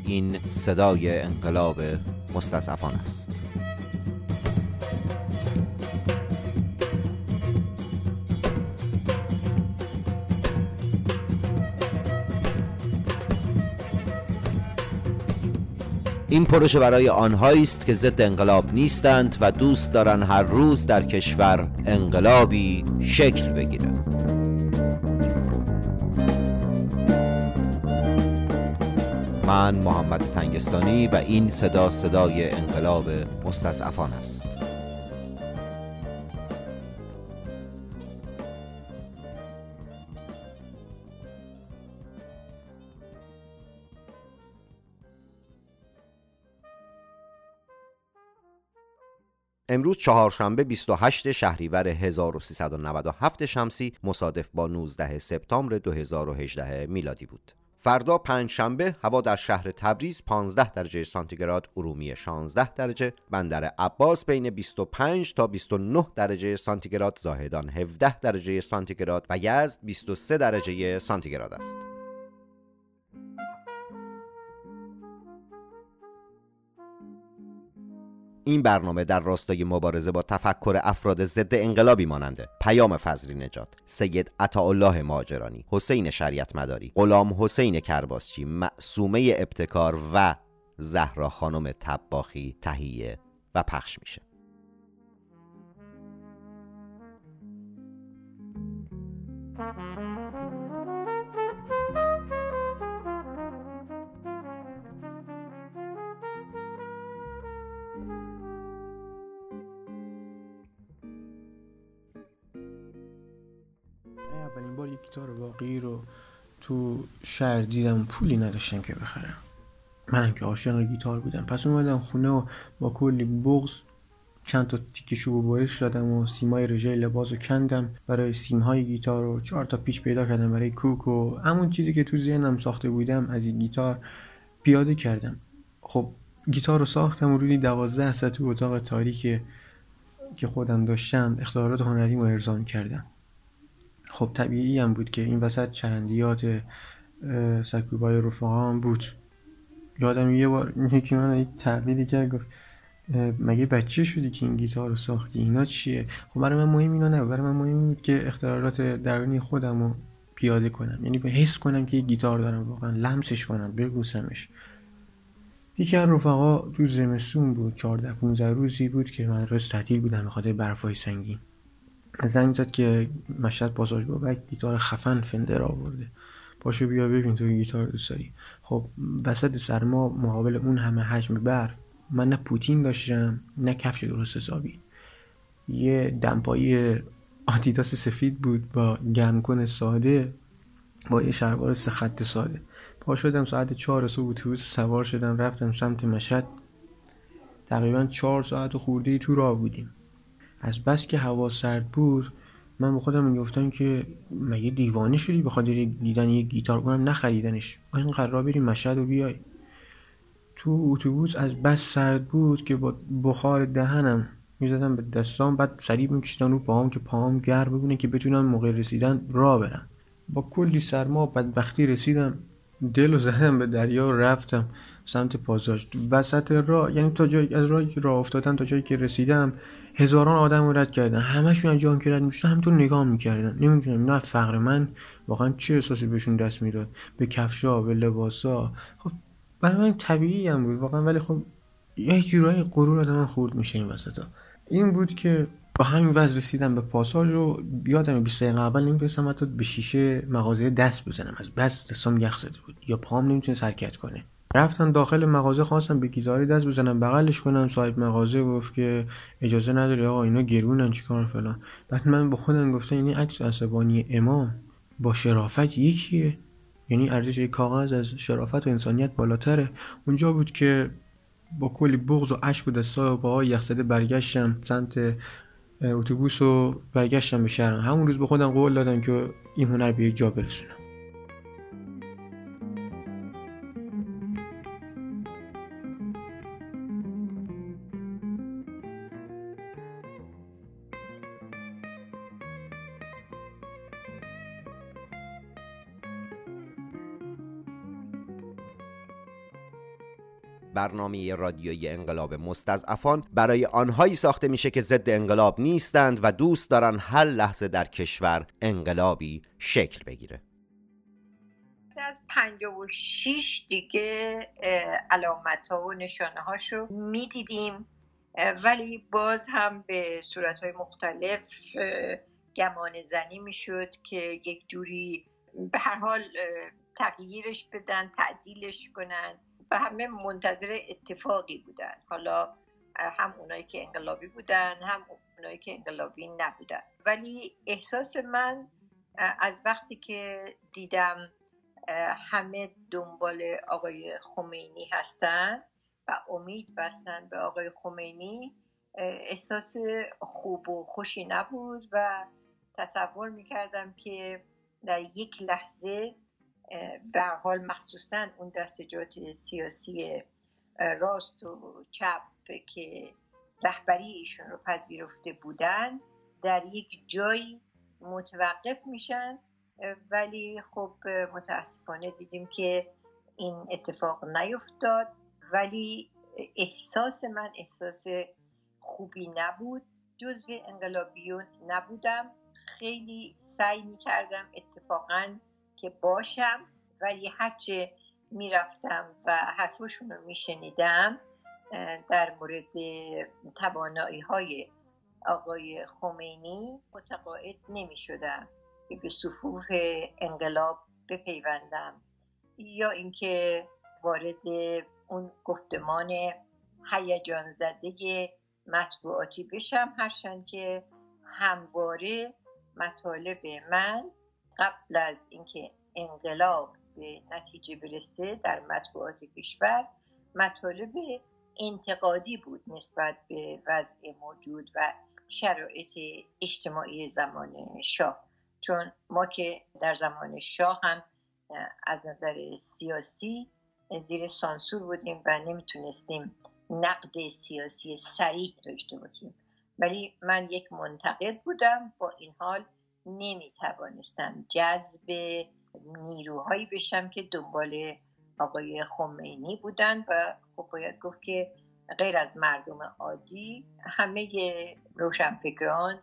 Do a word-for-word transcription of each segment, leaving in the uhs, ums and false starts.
این صدای انقلاب مستضعفان است. این پروژه برای آنهایی است که ضد انقلاب نیستند و دوست دارن هر روز در کشور انقلابی شکل بگیره. من محمد تنگستانی و این صدا صدای انقلاب مستضعفان است. امروز چهارشنبه بیست و هشتم شهریور هزار و سیصد و نود و هفت شمسی مصادف با نوزدهم سپتامبر دو هزار و هجده میلادی بود. فردا پنجشنبه هوا در شهر تبریز پانزده درجه سانتیگراد، ارومیه شانزده درجه، بندر عباس بین بیست و پنج تا بیست و نه درجه سانتیگراد، زاهدان هفده درجه سانتیگراد و یزد بیست و سه درجه سانتیگراد است. این برنامه در راستای مبارزه با تفکر افراد ضد انقلابی ماننده پیام فضلی نژاد، سید عطاالله ماجرانی، حسین شریعت مداری، غلام حسین کرباسچی، معصومه ابتکار و زهرا خانم طباخی تهیه و پخش میشه. اولین بار یک گیتار واقعی رو تو شهر دیدم، پولی نداشتم که بخرم. منم که عاشق گیتار بودم. پس اومدم خونه و با کلی بغض چند تا تیکه چوب و برش دادم و سیمای رژه لباس رو کندم برای سیمهای گیتار و چهار تا پیچ پیدا کردم برای کوک و همون چیزی که تو ذهنم ساخته بودم از این گیتار پیاده کردم. خب گیتار رو ساختم و روی دوازده ساعت تو اتاق تاریک که خودم داشتم اختیارات هنری رو ارضا کردم. خب طبیعی هم بود که این وسط چرندیات سکوبای رفقام بود. یادم یه بار یکی من یک تقلیدی کرد، گفت مگه بچه شدی که این گیتار رو ساختی؟ اینا چیه؟ خب برای من مهم اینا نه، برای من مهم بود که اختیارات درونی خودم رو پیاده کنم، یعنی به حس کنم که یک گیتار دارم، واقعا لمسش کنم، ببوسمش. یکی از رفقا تو زمستون بود، چهارده پانزده روزی بود که مدرسه تعطیل بودم به خاطر برفای سنگین. زنگ زد که مشهد پاساژ بابک گیتار خفن فندر آورده، پاشو بیا ببین تو گیتار دوست داری. خب وسط سرما مقابل اون همه حجم برف، من نه پوتین داشتم نه کفش درست حسابی. یه دمپایی آدیداس سفید بود با گرمکن ساده با یه شلوار سه خط ساده. پا شدم ساعت چهار صبح اتوبوس سوار شدم رفتم سمت مشهد. تقریبا چهار ساعت و خورده‌ای تو راه بودیم. از بس که هوا سرد بود من با خودم میگفتم که مگه دیوانه شدی به خاطر دیدن یه گیتار اونم نخریدنش، اینقدر راه بریم مشهد و بیای. تو اتوبوس از بس سرد بود که با بخار دهنم میزدم به دستام، بعد سریع میکشیدم رو پاهم که پاهم گرم بمونه که بتونم موقع رسیدن راه برم. با کلی سرما بدبختی رسیدم، دلو زدم به دریا و رفتم سمت پاساژ. وسط راه، یعنی تا جایی از راهی که راه افتادم تا جایی که رسیدم هزاران آدم رو رد کردن، همشون از جان که رد میشدن همینطور نگاه میکردن. نمیدونم نه فقر من واقعا چه احساسی بهشون دست میداد، به کفشا به لباسا. خب برای من طبیعی هم بود واقعا، ولی خب یه جورایی غرور آدم خورد میشه این وسطا. این بود که با همین وضع رسیدم به پاساژ و یادم بیست دقیقه اول نمیتونستم حتی به شیشه مغازه دست بزنم، از بس دستام یخ زده بود یا پام نمیتونست حرکت کنه. رفتم داخل مغازه، خواستم به گیتاری دست بزنم بغلش کنم، صاحب مغازه گفت که اجازه نداری آقا اینا گرونن چیکار فلان. بعد من با خودم گفتم یعنی عکس عصبانی امام با شرافت یکیه؟ یعنی ارزش یک کاغذ از شرافت و انسانیت بالاتره؟ اونجا بود که با کلی بغض و اشک و دستا و پاهای یخزده برگشتم سمت اتوبوس و برگشتم به شهرم. همون روز به خودم قول دادم که این هنر به یک جا برسونم. برنامه رادیویی انقلاب مستضعفان برای آنهایی ساخته میشه که ضد انقلاب نیستند و دوست دارن هر لحظه در کشور انقلابی شکل بگیره. از پنجاه و شش دیگه علامت ها و نشانه هاشو میدیدیم، ولی باز هم به صورت های مختلف گمان زنی میشد که یک جوری به هر حال تغییرش بدن، تعدیلش کنن و همه منتظر اتفاقی بودن، حالا هم اونایی که انقلابی بودن هم اونایی که انقلابی نبودن. ولی احساس من از وقتی که دیدم همه دنبال آقای خمینی هستن و امید بستن به آقای خمینی، احساس خوب و خوشی نبود و تصور میکردم که در یک لحظه به هر حال مخصوصا اون دستجات سیاسی راست و چپ که رهبری ایشون رو پذیرفته بودن در یک جایی متوقف میشن، ولی خب متاسفانه دیدیم که این اتفاق نیفتاد. ولی احساس من احساس خوبی نبود، جزو انقلابیون نبودم، خیلی سعی میکردم اتفاقا که باشم، ولی هرچه میرفتم و حرفشون رو میشنیدم در مورد توانایی های آقای خمینی متقاعد نمیشدم که به صفوف انقلاب بپیوندم یا اینکه وارد اون گفتمان هیجان زده مطبوعاتی بشم، هرچند که همواره مطالب من قبل از اینکه انقلاب به نتیجه برسه در مطبوعات کشور مطالب انتقادی بود نسبت به وضع موجود و شرایط اجتماعی زمان شاه، چون ما که در زمان شاه هم از نظر سیاسی زیر سانسور بودیم و نمیتونستیم نقد سیاسی صریح داشته باشیم، ولی من یک منتقد بودم، با این حال نمیتوانستم جذب نیروهایی بشم که دنبال آقای خمینی بودن و خب باید گفت که غیر از مردم عادی همه روشنفکران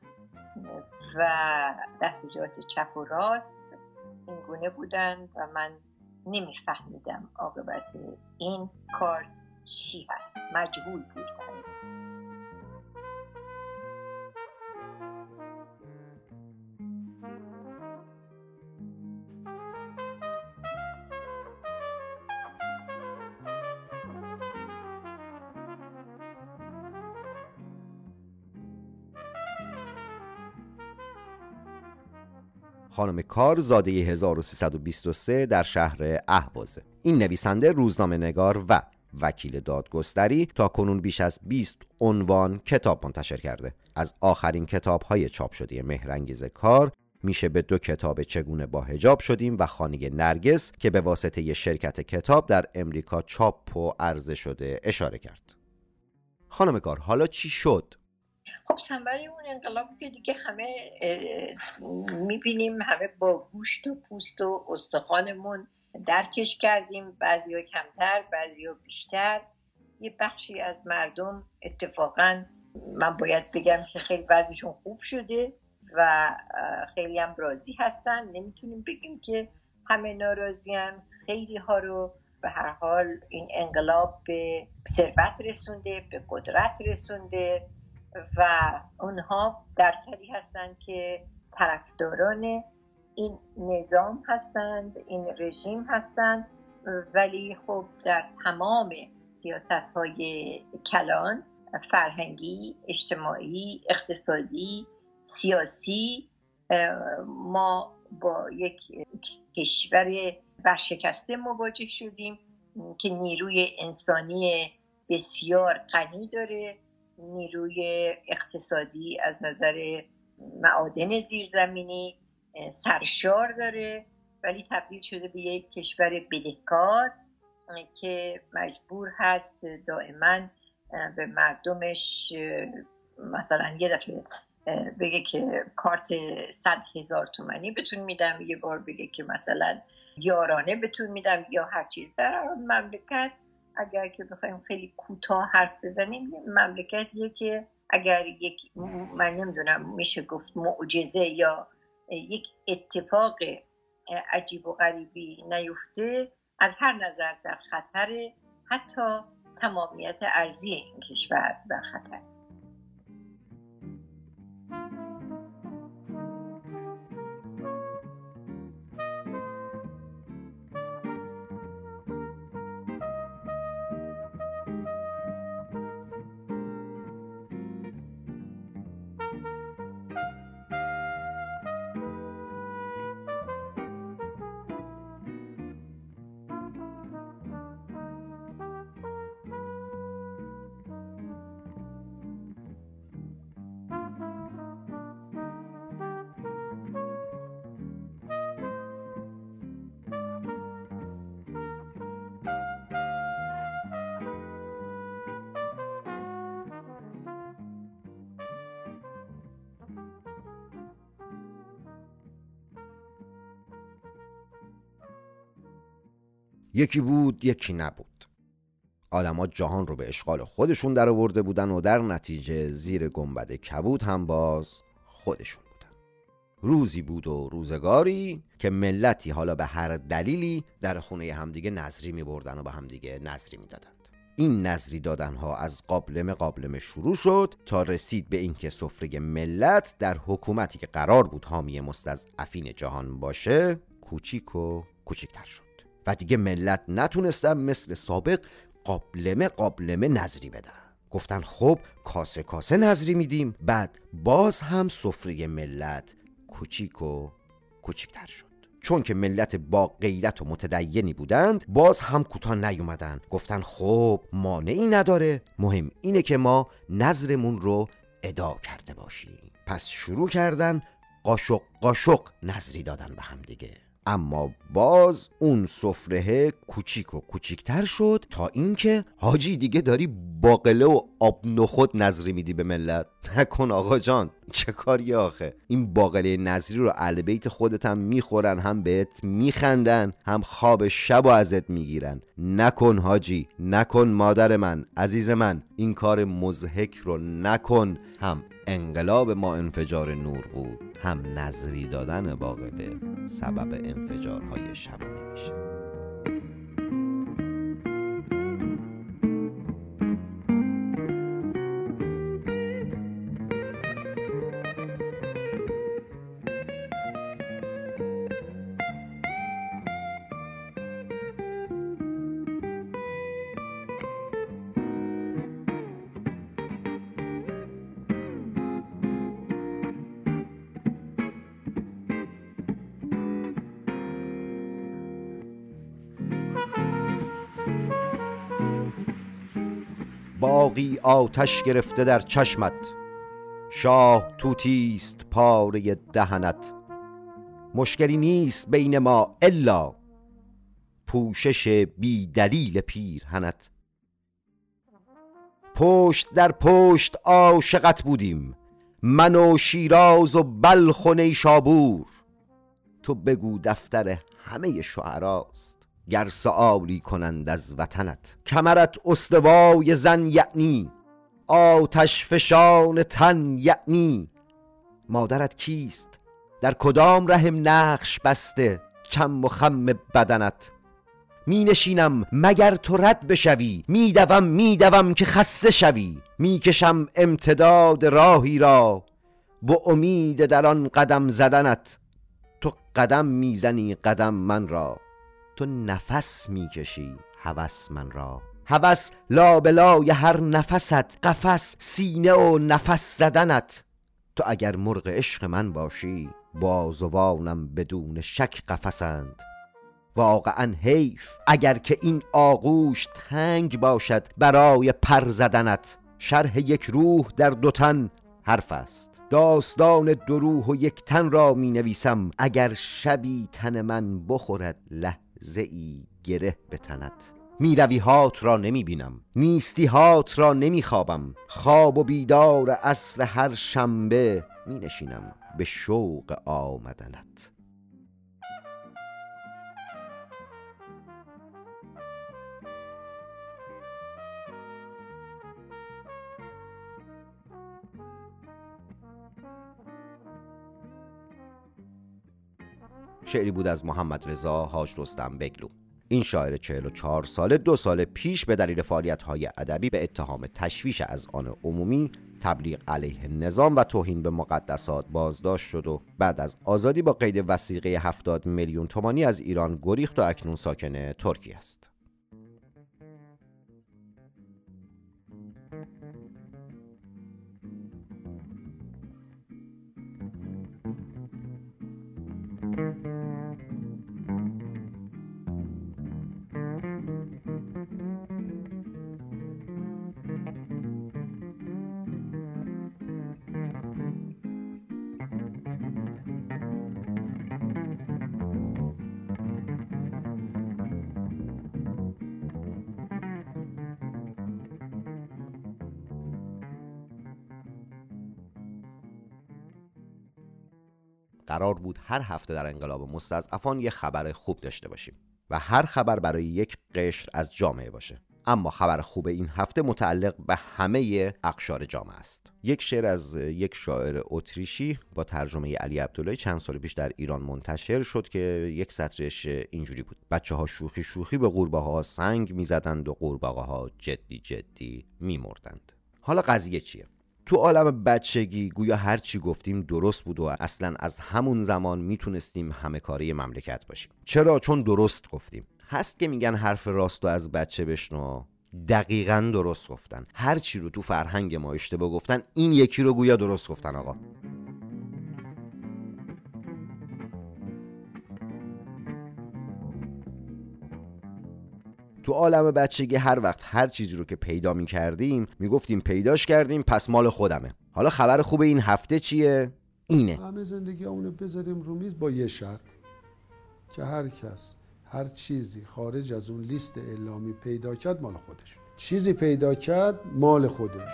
و دستجات چپ و راست این گونه بودن و من نمیفهمیدم عاقبت این کار چی هست، مجهول بود. خانم کار زاده هزار و سیصد و بیست و سه در شهر اهوازه. این نویسنده، روزنامه نگار و وکیل دادگستری تا کنون بیش از بیست عنوان کتاب منتشر کرده. از آخرین کتاب‌های چاپ شده مهرانگیز کار میشه به دو کتاب چگونه با حجاب شدیم و خانه نرگس که به واسطه ی شرکت کتاب در امریکا چاپ و عرضه شده اشاره کرد. خانم کار، حالا چی شد؟ خب سنبری اون انقلابی که دیگه همه میبینیم، همه با گوشت و پوست و استخوانمون درکش کردیم، بعضی ها کمتر بعضی ها بیشتر. یه بخشی از مردم اتفاقا من باید بگم که خیلی وضعشون خوب شده و خیلی هم راضی هستن، نمیتونیم بگیم که همه ناراضی هم. خیلی ها رو به هر حال این انقلاب به ثروت رسونده، به قدرت رسونده و اونها درصدی هستند که طرفداران این نظام هستند، این رژیم هستند، ولی خب در تمام سیاست‌های کلان، فرهنگی، اجتماعی، اقتصادی، سیاسی، ما با یک کشور ورشکسته مواجه شدیم که نیروی انسانی بسیار غنی داره، نیروی اقتصادی از نظر معادن زیرزمینی سرشار داره، ولی تبدیل شده به یک کشور بدهکار که مجبور هست دائما به مردمش مثلا یه دفعه بگه که کارت صد هزار تومانی بهتون میدم، یه بار بگه که مثلا یارانه بهتون میدم یا هر چیز. در مملکت اگر که بخوایم خیلی کوتاه حرف بزنیم، مملکتیه که اگر یک من نمیدونم میشه گفت معجزه یا یک اتفاق عجیب و غریبی نیفته، از هر نظر در خطر، حتی تمامیت ارضی این کشور در خطر. یکی بود یکی نبود. آدما جهان رو به اشغال خودشون در آورده بودن و در نتیجه زیر گنبد کبود هم باز خودشون بودن. روزی بود و روزگاری که ملتی حالا به هر دلیلی در خونه همدیگه نظری می بردن و به همدیگه نظری می دادن. این نظری دادن ها از قابلمه قابلمه شروع شد تا رسید به اینکه سفره ملت در حکومتی که قرار بود حامی مستضعفین جهان باشه کوچیک و کوچیک‌تر شد و دیگه ملت نتونستن مثل سابق قابلمه قابلمه نظری بدن. گفتن خب کاسه کاسه نظری میدیم. بعد باز هم سفره ملت کوچیک و کوچیک‌تر شد. چون که ملت با غیرت و متدینی بودند باز هم کوتاه نیومدن. گفتن خب مانعی نداره، مهم اینه که ما نظرمون رو ادا کرده باشیم. پس شروع کردن قاشق قاشق نظری دادن به هم دیگه. اما باز اون سفره کوچیک و کوچیکتر شد تا اینکه حاجی دیگه داری باقله و آب نخود نظری میدی به ملت. نکن آقا جان، چه کاری آخه؟ این باقله نظری رو اهل بیت خودت هم میخورن، هم بهت میخندن، هم خواب شب و ازت میگیرن. نکن حاجی، نکن مادر من، عزیز من، این کار مضحک رو نکن. هم انقلاب ما انفجار نور بود، هم نظری دادن باقله سبب انفجارهای شبانه میشه. باغی آتش گرفته در چشمت، شاه طوطیست پاره دهنت. مشکلی نیست بین ما الا پوشش بی دلیل پیرهنت. پشت در پشت عاشقت بودیم، من و شیراز و بلخ و نیشابور. تو بگو دفتر همه شعراست، گر سؤالی کنند از وطنت. کمرت استوای زن یعنی آتش فشان تن یعنی. مادرت کیست؟ در کدام رحم نقش بسته چم و خم بدنت. می نشینم مگر تو رد بشوی، می دوم می دوم که خسته شوی. می کشم امتداد راهی را با امید در آن قدم زدنت. تو قدم میزنی قدم من را، تو نفس میکشی هوس من را. هوس لابلای هر نفست، قفس سینه و نفس زدنت. تو اگر مرغ عشق من باشی، بازوانم بدون شک قفسند. واقعا حیف اگر که این آغوش تنگ باشد برای پر زدنت. شرح یک روح در دو تن حرف است، داستان دو روح و یک تن را می نویسم. اگر شبی تن من بخورد لحظه ای گره به تنت. می روی هات را نمی بینم، نیستی هات را نمی خوابم. خواب و بیدار عصر هر شنبه می نشینم به شوق آمدنت. شعری بود از محمد رضا حاج رستم بگلو. این شاعر چهل و چهار ساله دو سال پیش به دلیل فعالیت‌های ادبی به اتهام تشویش اذعان عمومی، تبلیغ علیه نظام و توهین به مقدسات بازداشت شد و بعد از آزادی با قید وثیقه هفتاد میلیون تومانی از ایران گریخت و اکنون ساکن ترکیه است. قرار بود هر هفته در انقلاب مستضعفان یه خبر خوب داشته باشیم و هر خبر برای یک قشر از جامعه باشه. اما خبر خوب این هفته متعلق به همه اقشار جامعه است. یک شعر از یک شاعر اتریشی با ترجمه علی عبداللهی چند سال پیش در ایران منتشر شد که یک سطرش اینجوری بود: بچه ها شوخی شوخی به قورباغه ها سنگ میزدند و قورباغه ها جدی جدی میمردند. حالا قضیه چیه؟ تو عالم بچگی گویا هر چی گفتیم درست بود و اصلا از همون زمان میتونستیم همه کاره مملکت باشیم. چرا؟ چون درست گفتیم. هست که میگن حرف راستو از بچه بشنو. دقیقاً درست گفتن. هر چی رو تو فرهنگ ما اشتباه گفتن، این یکی رو گویا درست گفتن. آقا تو عالم بچگی هر وقت هر چیزی رو که پیدا می کردیم می گفتیم پیداش کردیم پس مال خودمه. حالا خبر خوب این هفته چیه؟ اینه همه زندگی همونو بذاریم رو میز با یه شرط که هر کس هر چیزی خارج از اون لیست اعلامی پیدا کرد مال خودش. چیزی پیدا کرد مال خودش.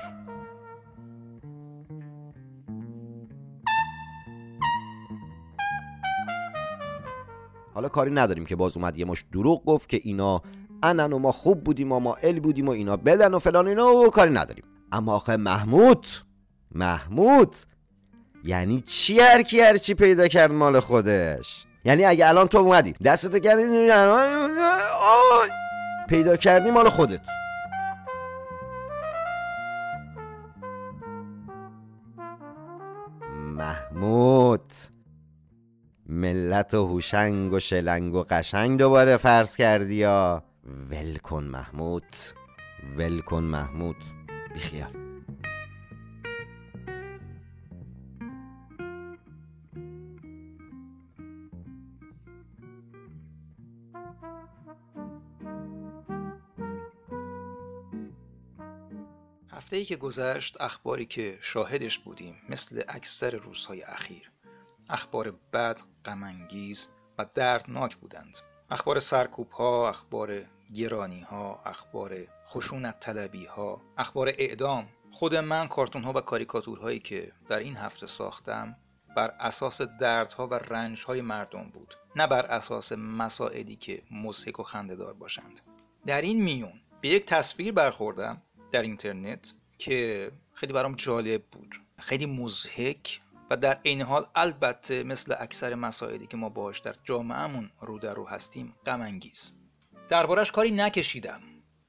حالا کاری نداریم که باز اومد یه مش دروغ گفت که اینا انن و ما خوب بودیم و ما ال بودیم و اینا بلن و فلان اینا، و کاری نداریم. اما آخه محمود محمود یعنی چی هر کی هر چی پیدا کرد مال خودش؟ یعنی اگه الان تو اومدی دستت کردی پیدا کردی مال خودت، محمود ملت و هوشنگ و شلنگ و قشنگ دوباره فرض کردی یا ول کن محمود، ول کن محمود، بیخیال. هفته‌ای که گذشت اخباری که شاهدش بودیم مثل اکثر روزهای اخیر اخبار بد، غم‌انگیز و دردناک بودند. اخبار سرکوب‌ها، اخبار گرانی‌ها، اخبار خشونت طلبی‌ها، اخبار اعدام. خود من کارتون‌ها و کاریکاتورهایی که در این هفته ساختم بر اساس دردها و رنج‌های مردم بود، نه بر اساس مسائلی که مضحک و خنده‌دار باشند. در این میون به یک تصویر برخوردم در اینترنت که خیلی برام جالب بود، خیلی مضحک و در عین حال البته مثل اکثر مسائلی که ما باهاش در جامعهمون رو در رو هستیم غم انگیز. دربارش کاری نکشیدم.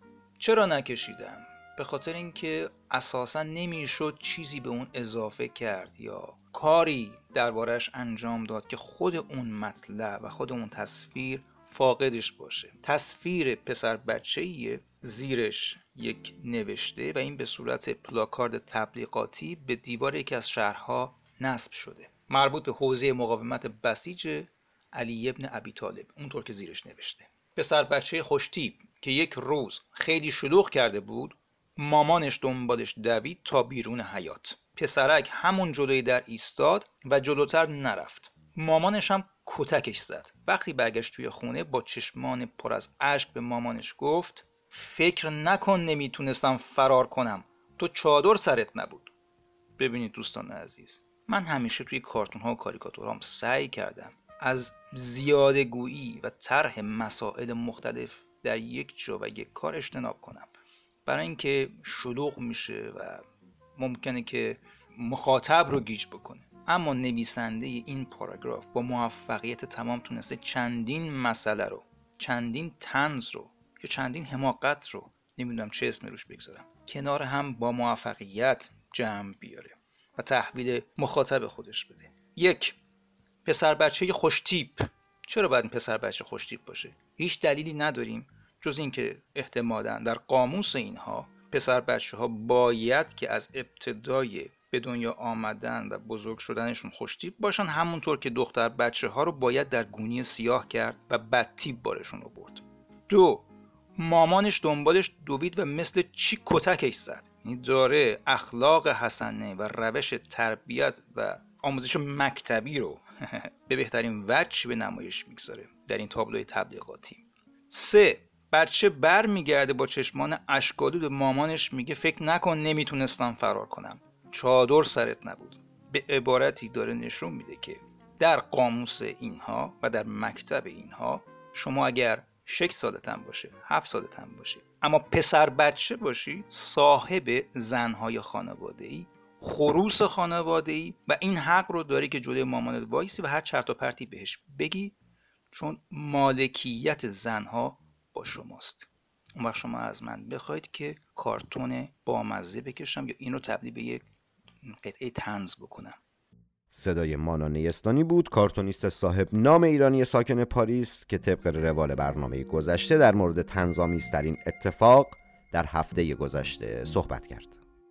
چرا نکشیدم؟ به خاطر اینکه اساسا نمیشد چیزی به اون اضافه کرد یا کاری دربارش انجام داد که خود اون مطلب و خود اون تصویر فاقدش باشه. تصویر پسر بچه‌ایه، زیرش یک نوشته و این به صورت پلاکارد تبلیغاتی به دیوار یکی از شهرها نصب شده، مربوط به حوزه مقاومت بسیج علی ابن ابی طالب، اونطور که زیرش نوشته. پسر بچه خوشتیپ که یک روز خیلی شلوغ کرده بود، مامانش دنبالش دوید تا بیرون حیاط. پسرک همون جلوی در ایستاد و جلوتر نرفت. مامانش هم کتکش زد. وقتی برگشت توی خونه با چشمان پر از اشک به مامانش گفت فکر نکن نمیتونستم فرار کنم، تو چادر سرت نبود. ببینید دوستان عزیز، من همیشه توی کارتون ها و کاریکاتورهام سعی کردم از زیاده گویی و طرح مسائل مختلف در یک جا و یک کار اجتناب کنم، برای اینکه شلوغ میشه و ممکنه که مخاطب رو گیج بکنه. اما نویسنده این پاراگراف با موفقیت تمام تونسته چندین مسئله رو، چندین طنز رو یا چندین حماقت رو، نمیدونم چه اسمی روش بگذارم، کنار هم با موفقیت جمع بیاره و تحویل مخاطب خودش بده. یک، پسر بچه خوش تیپ. چرا باید این پسر بچه خوش تیپ باشه؟ هیچ دلیلی نداریم جز اینکه احتمالاً در قاموس اینها پسر بچه ها باید که از ابتدای به دنیا آمدن و بزرگ شدنشون خوش تیپ باشن، همونطور که دختر بچه ها رو باید در گونی سیاه کرد و بد تیپ بارشون رو برد. دو، مامانش دنبالش دوید و مثل چی کتکش زد. یعنی داره اخلاق حسنه و روش تربیت و آموزش مکتبی رو به بهترین وجه به نمایش میگذاره در این تابلوی تبلیغاتی. سه، بچه بر میگرده با چشمان اشک‌آلود به مامانش میگه فکر نکن نمیتونستم فرار کنم، چادر سرت نبود. به عبارتی داره نشون میده که در قاموس اینها و در مکتب اینها شما اگر شش سالتن باشه، هفت سالتن باشه، اما پسر بچه باشی، صاحب زنهای خانواده‌ای، خروس خانواده‌ای و این حق رو داری که جلوی مامانت وایسی و هر چرت و پرتی بهش بگی، چون مالکیت زنها با شماست. اون وقت شما از من بخواید که کارتون بامزه بکشم یا این رو تبدیل به یک قطعه طنز بکنم. صدای مانا نیستانی بود، کارتونیست صاحب نام ایرانی ساکن پاریس که طبق روال برنامه گذشته در مورد طنزآمیزترین اتفاق در هفته گذشته صحبت کرد.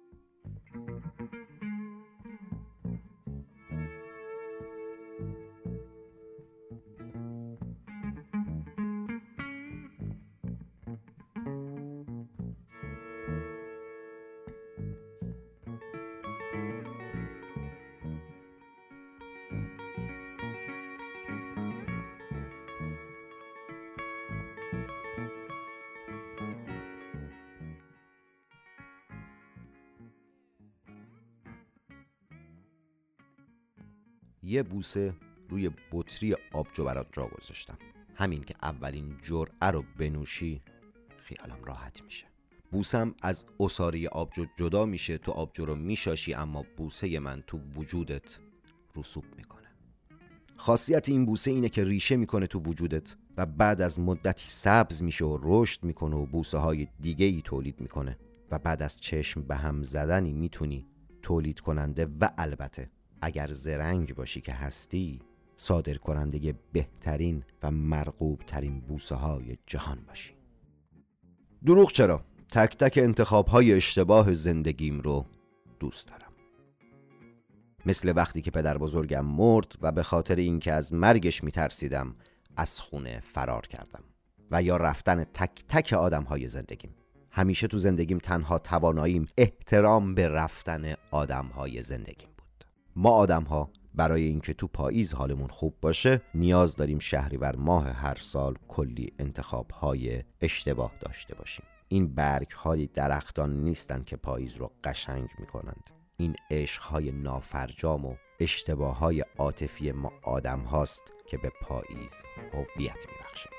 یه بوسه روی بطری آبجو برات جا گذاشتم. همین که اولین جرعه رو بنوشی خیالم راحت میشه. بوسم از عصاره آبجو جدا میشه، تو آبجو رو میشاشی، اما بوسه من تو وجودت رسوب میکنه. خاصیت این بوسه اینه که ریشه میکنه تو وجودت و بعد از مدتی سبز میشه و رشد میکنه و بوسه های دیگه ای تولید میکنه و بعد از چشم به هم زدنی میتونی تولید کننده و البته اگر زرنگ باشی که هستی صادر کننده بهترین و مرغوب ترین بوسه های جهان باشی. دروغ چرا؟ تک تک انتخاب های اشتباه زندگیم رو دوست دارم. مثل وقتی که پدر بزرگم مرد و به خاطر اینکه از مرگش میترسیدم از خونه فرار کردم، و یا رفتن تک تک آدم های زندگیم. همیشه تو زندگیم تنها تواناییم احترام به رفتن آدم های زندگیم بود. ما آدم ها برای اینکه تو پاییز حالمون خوب باشه نیاز داریم شهریور ماه هر سال کلی انتخاب های اشتباه داشته باشیم. این برگ های درختان نیستن که پاییز رو قشنگ میکنند. این عشق های نافرجام و اشتباه های عاطفی ما آدم هاست که به پاییز هویت میبخشه.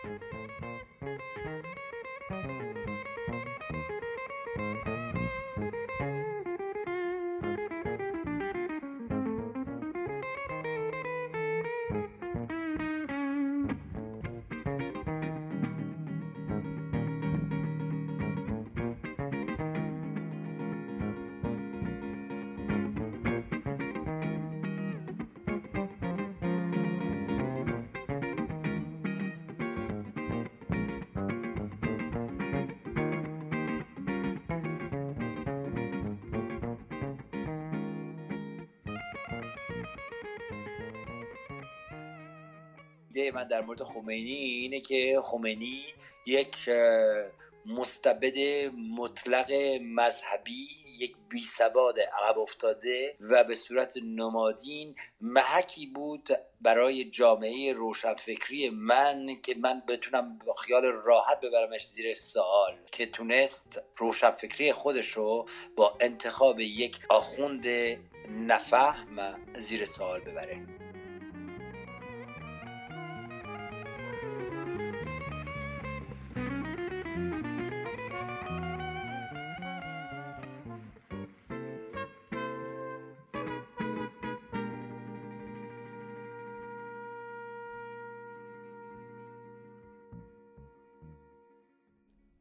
ایده من در مورد خمینی اینه که خمینی یک مستبد مطلق مذهبی، یک بی سواد عقب افتاده و به صورت نمادین محکی بود برای جامعه روشنفکری من که من بتونم با خیال راحت ببرمش زیر سوال، که تونست روشنفکری خودش رو با انتخاب یک آخوند نفهم زیر سوال ببره.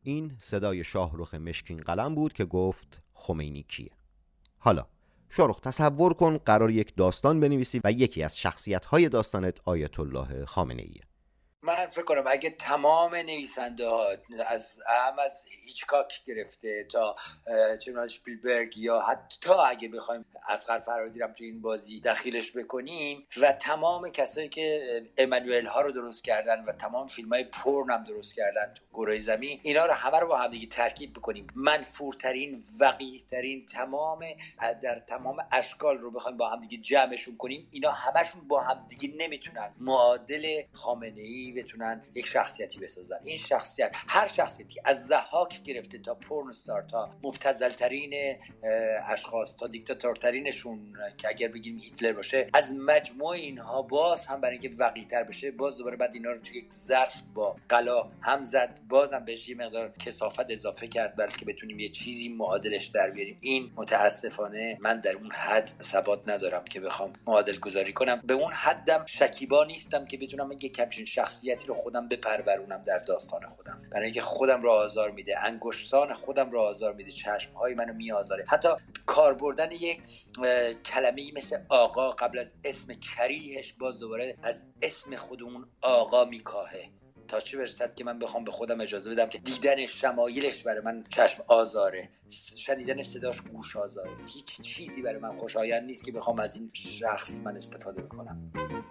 این صدای شاهرخ مشکین قلم بود که گفت خمینی کیه. حالا شاهرخ تصور کن قرار یک داستان بنویسی و یکی از شخصیت‌های داستانت آیت الله خامنه‌ایه. من فکر کنم اگه تمام نویسنده ها از هم از هیچکاک گرفته تا چنان اسپیلبرگ یا حتی اگه بخوایم اصغر فرهادی رو تو این بازی دخیلش بکنیم و تمام کسایی که امانوئل ها رو درست کردن و تمام فیلم های پورن هم درست کردن تو گروه زمین، اینا رو همه رو با هم دیگه ترکیب بکنیم، منفورترین وقیحترین تمام در تمام اشکال رو بخوایم با هم دیگه جمعشون کنیم، اینا همشون با هم دیگه نمیتونن معادل خامنه‌ای بتونن یک شخصیتی بسازن. این شخصیت، هر شخصیتی از ضحاک گرفته تا پورن استار تا مبتذل‌ترین اشخاص تا دیکتاتورترینشون که اگر بگیم هیتلر باشه، از مجموع اینها باز هم برای اینکه وقیح‌تر بشه، باز دوباره بعد اینا رو توی یک ظرف با غلا هم زد، بازم بهش یه مقدار کثافت اضافه کرد بلکه بتونیم یه چیزی معادلش در بیاریم. این متاسفانه من در اون حد ثبات ندارم که بخوام معادل گذاری کنم، به اون حدم شکیبا نیستم که بتونم یک همچین شخصیتی رو خودم بپرورونم در داستان خودم، برای اینکه خودم رو آزار میده، انگشتان خودم رو آزار میده، چشمهای منو میآزاره. حتی کار بردن یک کلمه‌ای مثل آقا قبل از اسم کریهش باز دوباره از اسم خود اون آقا میکاهه، تا چه برسد که من بخوام به خودم اجازه بدم که دیدن شمایلش برای من چشم آزاره، شنیدن صداش گوش آزاره. هیچ چیزی برای من خوشایند نیست که بخوام از این شخص من استفاده بکنم.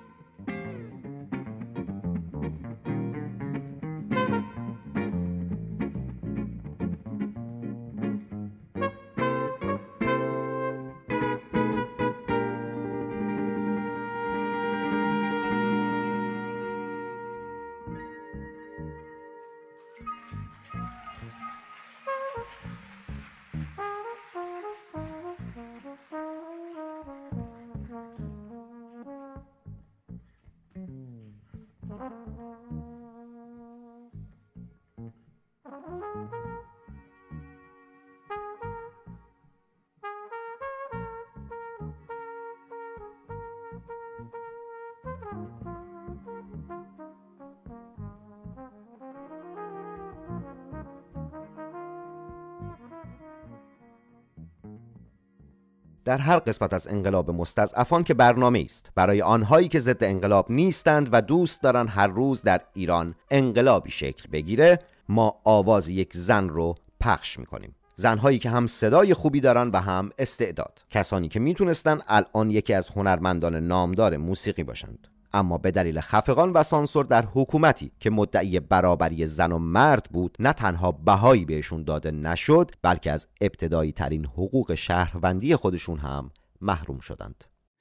در هر قسمت از انقلاب مستضعفان که برنامه است برای آنهایی که ضد انقلاب نیستند و دوست دارن هر روز در ایران انقلابی شکل بگیره، ما آواز یک زن رو پخش میکنیم. زنهایی که هم صدای خوبی دارن و هم استعداد، کسانی که میتونستن الان یکی از هنرمندان نامدار موسیقی باشند، اما به دلیل خفقان و سانسور در حکومتی که مدعی برابری زن و مرد بود، نه تنها بهایی بهشون داده نشد بلکه از ابتدایی ترین حقوق شهروندی خودشون هم محروم شدند.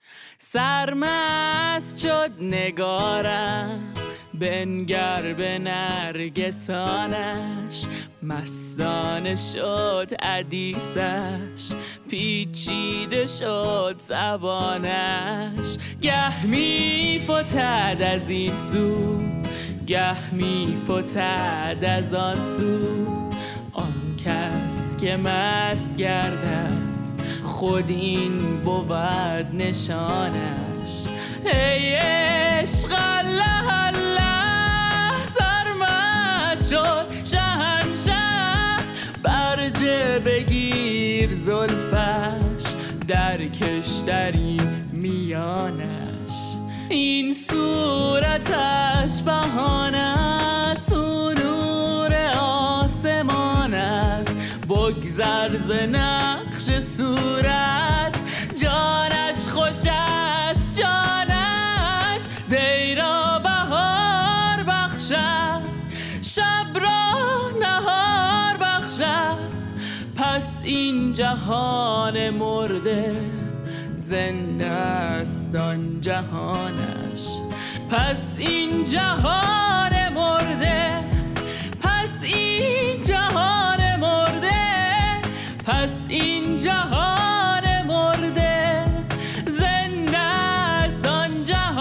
سرمست شد نگارم بنگر به نرگسانش، مستانه شد حدیثش، پیچیده شد زبانش. گه می فتد از این سو، گه می فتد از آن سو. آن کس که مست گردد خود این بود نشانش. ای عشق الله الله، سرمست شد شهنشه، برجه بگیر زلفش، درکش در این میانش. این صورتش بهانه است، نور آسمان است، بگذر ز نقش صورت، جانش خوش است جانش. دی را بهار بخشد، شب را نهار بخشد، پس این جهان مرده زنده است آن جهانش. پس این جهان مرده، پس این جهان مرده، پس این جهان مرده زنده است آن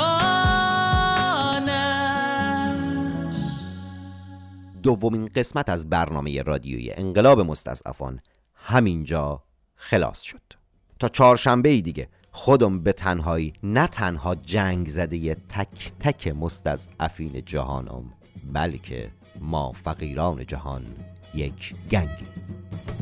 جهانش. دومین قسمت از برنامه رادیویی انقلاب مستضعفان همینجا خلاص شد. تا چهارشنبه دیگه خودم به تنهایی نه تنها جنگ زده ی تک تک مستضعفین جهانم، بلکه ما فقیران جهان یک گنگی.